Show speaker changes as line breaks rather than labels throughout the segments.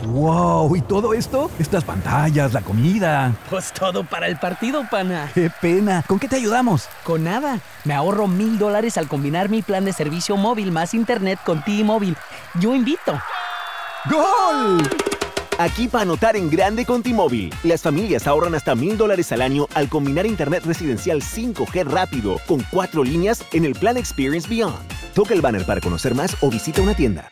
¡Wow! ¿Y todo esto? Estas pantallas, la comida.
Pues todo para el partido, pana.
¡Qué pena! ¿Con qué te ayudamos?
Con nada. Me ahorro $1,000 al combinar mi plan de servicio móvil más internet con T-Mobile. Yo invito.
¡Gol!
Aquí para anotar en grande con T-Mobile. Las familias ahorran hasta $1,000 al año al combinar internet residencial 5G rápido con 4 líneas en el plan Experience Beyond. Toca el banner para conocer más o visita una tienda.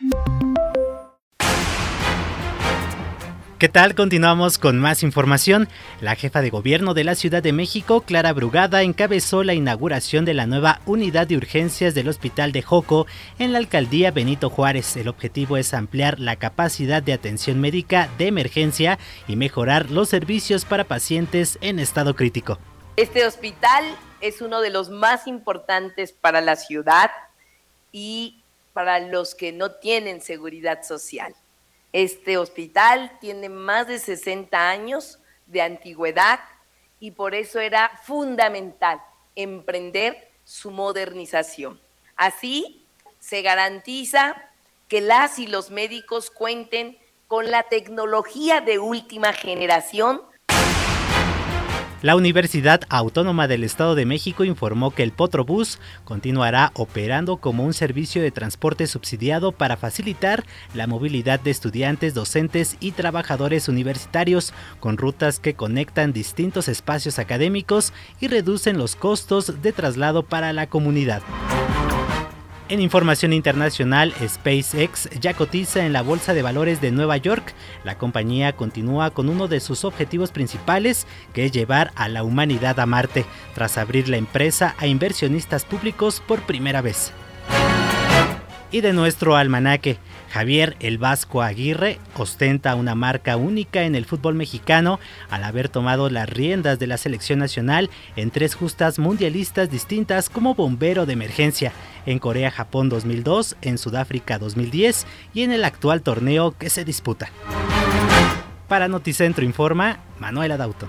¿Qué tal? Continuamos con más información. La jefa de gobierno de la Ciudad de México, Clara Brugada, encabezó la inauguración de la nueva unidad de urgencias del Hospital de Joco en la alcaldía Benito Juárez. El objetivo es ampliar la capacidad de atención médica de emergencia y mejorar los servicios para pacientes en estado crítico.
Este hospital es uno de los más importantes para la ciudad y para los que no tienen seguridad social. Este hospital tiene más de 60 años de antigüedad y por eso era fundamental emprender su modernización. Así se garantiza que las y los médicos cuenten con la tecnología de última generación.
La Universidad Autónoma del Estado de México informó que el Potrobús continuará operando como un servicio de transporte subsidiado para facilitar la movilidad de estudiantes, docentes y trabajadores universitarios con rutas que conectan distintos espacios académicos y reducen los costos de traslado para la comunidad. En información internacional, SpaceX ya cotiza en la Bolsa de Valores de Nueva York. La compañía continúa con uno de sus objetivos principales, que es llevar a la humanidad a Marte, tras abrir la empresa a inversionistas públicos por primera vez. Y de nuestro almanaque, Javier El Vasco Aguirre ostenta una marca única en el fútbol mexicano al haber tomado las riendas de la selección nacional en 3 justas mundialistas distintas como bombero de emergencia, en Corea-Japón 2002, en Sudáfrica 2010 y en el actual torneo que se disputa. Para Noticentro informa Manuela Dauto.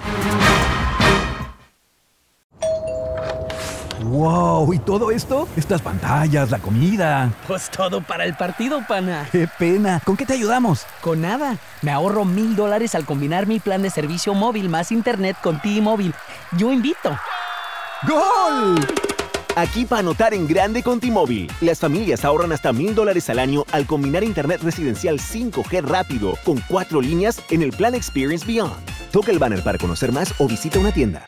¡Wow! ¿Y todo esto? Estas pantallas, la comida.
Pues todo para el partido, pana.
¡Qué pena! ¿Con qué te ayudamos?
Con nada. Me ahorro $1,000 al combinar mi plan de servicio móvil más internet con T-Mobile. Yo invito.
¡Gol!
Aquí para anotar en grande con T-Mobile. Las familias ahorran hasta $1,000 al año al combinar internet residencial 5G rápido con 4 líneas en el plan Experience Beyond. Toca el banner para conocer más o visita una tienda.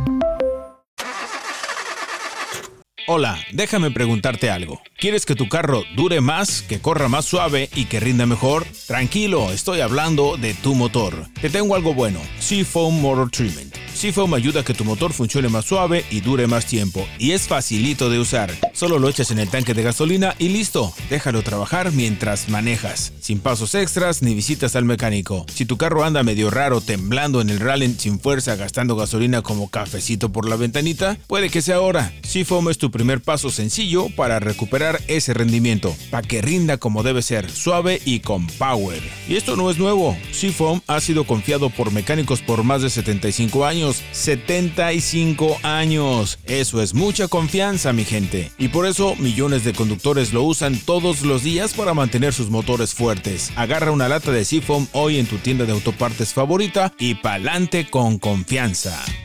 Hola, déjame preguntarte algo. ¿Quieres que tu carro dure más, que corra más suave y que rinda mejor? Tranquilo, estoy hablando de tu motor. Te tengo algo bueno, Seafoam Motor Treatment. Seafoam ayuda a que tu motor funcione más suave y dure más tiempo. Y es facilito de usar. Solo lo echas en el tanque de gasolina y listo. Déjalo trabajar mientras manejas. Sin pasos extras ni visitas al mecánico. Si tu carro anda medio raro, temblando en el rally sin fuerza, gastando gasolina como cafecito por la ventanita, puede que sea ahora. Seafoam es tu primer paso sencillo para recuperar ese rendimiento. Para que rinda como debe ser, suave y con power. Y esto no es nuevo. Seafoam ha sido confiado por mecánicos por más de 75 años. 75 años. Eso es mucha confianza, mi gente. Y por eso millones de conductores lo usan todos los días para mantener sus motores fuertes. Agarra una lata de Seafoam hoy en tu tienda de autopartes favorita y pa'lante con confianza.